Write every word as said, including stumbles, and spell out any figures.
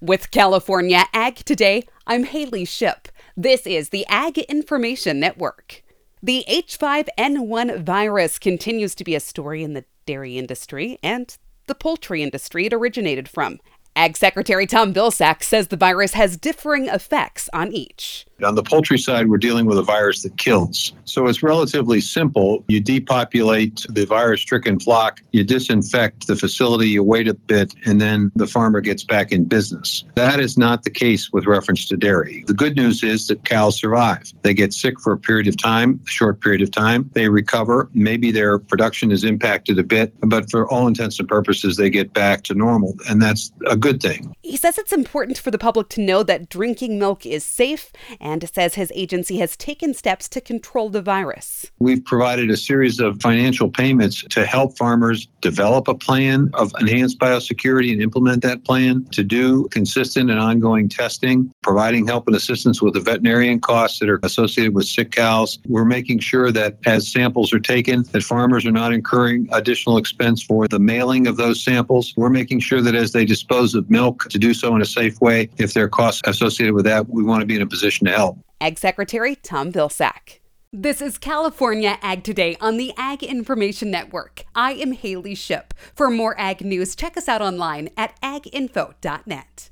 With California Ag Today, I'm Haley Ship. This is the Ag Information Network. The H five N one virus continues to be a story in the dairy industry and the poultry industry it originated from. Ag Secretary Tom Vilsack says the virus has differing effects on each. On the poultry side, we're dealing with a virus that kills. So it's relatively simple. You depopulate the virus-stricken flock, you disinfect the facility, you wait a bit, and then the farmer gets back in business. That is not the case with reference to dairy. The good news is that cows survive. They get sick for a period of time, a short period of time. They recover. Maybe their production is impacted a bit, but for all intents and purposes, they get back to normal, and that's a good thing. He says it's important for the public to know that drinking milk is safe, and says his agency has taken steps to control the virus. We've provided a series of financial payments to help farmers develop a plan of enhanced biosecurity and implement that plan, to do consistent and ongoing testing, providing help and assistance with the veterinarian costs that are associated with sick cows. We're making sure that as samples are taken, that farmers are not incurring additional expense for the mailing of those samples. We're making sure that as they dispose of milk, to do so in a safe way. If there are costs associated with that, we want to be in a position to help. Ag Secretary Tom Vilsack. This is California Ag Today on the Ag Information Network. I am Haley Ship. For more ag news, check us out online at ag info dot net.